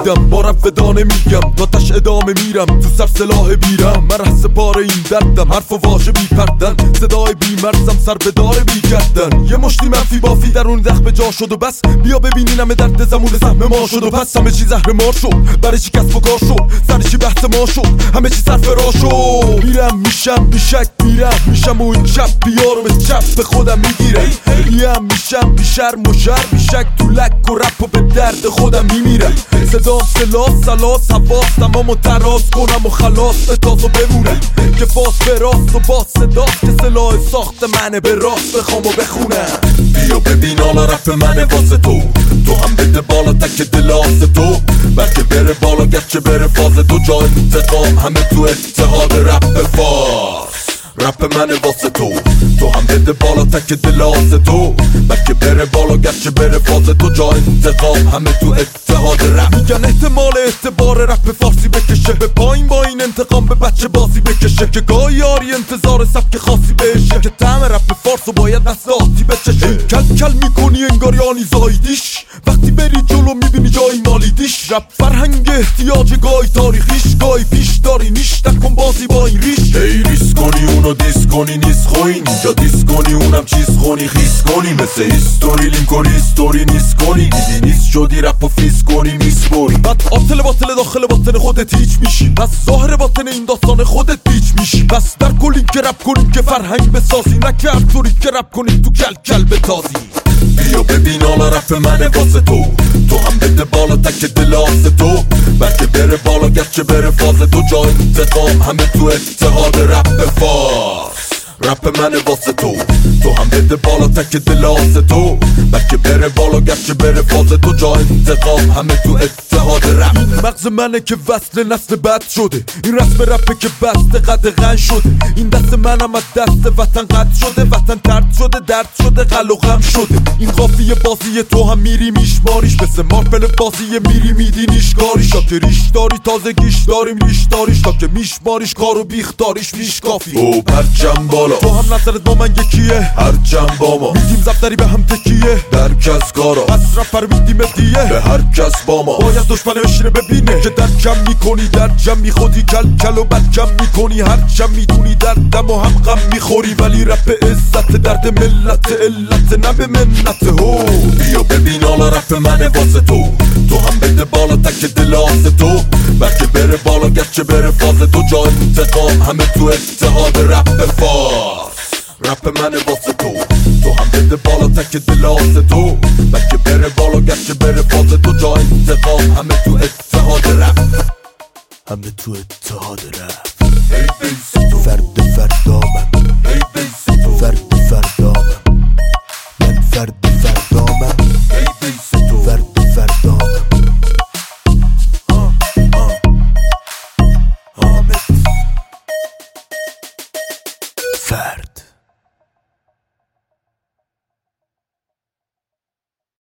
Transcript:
دیدم بارم فدا نمیگم داتش ادامه میرم تو سر سلاح بیرم من رهس پاره این دردم حرف و واژه بی پردن صدای بی مرزم سر به دار بی گردن یه مشتی منفی بافی درون دخ به جا شد و بس بیا ببینی نمه درد زمون سهم ما شد و پس همه چی زهر مار شد برای چی کسب و کار شد سر چی بحث ما شد همه چی سر فرا شد میرم میشم بیشک میشم و این چپ بیارو به چپ به خودم میگیره میشم بیشرم و شر بیشک تو لک و رپ و به درد خودم میمیرم صدام سلاس حواس تمام و تراز کنم و خلاص به تاز و بمونم که فاس به راست و باز صداست که سلاح ساخت منه به راست بخوام و بخونم بیا ببین حالا رپ منه واسه تو هم بده بالا تک دلاس تو بلکه بره بالا گرچه بره فاز تو جای انتقام همه تو اتحاد رپ فاز رپ منه واسه تو هم بده بالا تک دلاس تو بلکه بره بالا گرچه بره فاز تو جا انتقام همه تو اتحاد رپ میگن احتمال اعتبار رپ فارسی بکشه به پایین با این انتقام به بچه بازی بکشه که گاهی یاری انتظار سبک خاصی بشه که طعم رپ فارسو باید دست آتی بچشه کل میکنی انگاری آنی زایدیش وقتی بری جلو میبینی جایی مالیدیش رپ فرهنگ احتیاج گاهی تاریخیش گاهی پیش داری نیش نکن بازی با این ریش ای ریس کنی اونو دیس کنی نیست خوین اینجا دیس کنی اونم چیز خونی خیس کنی مثل هیستوری لینک و ریستوری نیست کنی دیدی نیست شدی رپ و فیس کنی میسپوری بعد باطل داخل باطن خودت هیچ میشی پس ظاهر باطن این داستان خودت پیچ میشی پس در کلی که رپ کنیم که فرهنگ بسازی نکه هر طوری که رپ کنیم تو کل بتازی بیا ببین حالا رپ منه واسه تو هم بده بالا تک دلاس تو بلکه بره بالا گرچه بره فاز تو جا انتقام همه تو اتحاد رپ فاز رپ منه واسه تو هم بده بالا تک دلاس تو بلکه بره بالا گرچه بره فاز تو جا انتقام همه تو اتحاد رپ این مغز منه که وصل نسل بد شده این رسم رپه که بسته قدغن شده این دست منم از دست وطن قد شده وطن ترد شده درد شده قل و غم شده این قافیه بازی تو هم میری میشماریش مثل مارپل بازی میری میدی نیشگاریش تا که ریش داری تازگیش داریم ریش داریش تا که میشماریش کارو بیختاریش میشکافی او پرچم بالا تو هم نظرت با من یکیه هرچم با ما میدیم زبدری به هم تکیه در کس کارا از رفر میدیم دیه به هر کس با ما باید دشمن بشینه ببینه که در کم میکنی در جم میخودی کل و بد کم میکنی هرچم میدونی دردم و هم غم میخوری ولی رپ عزت درد ملت علت نه به منت هو بیا ببین حالا رپ منه واسه تو هم بده بالا تک دلاس تو بلکه بره بالا گرچه بره فاز تو جا انتقام همه تو اتحاد رپ فاز رپ منه واسه تو هم بده بالا تک دلاس تو بلکه بره بالا گرچه بره فاز تو جا انتقام همه تو اتحاد رپ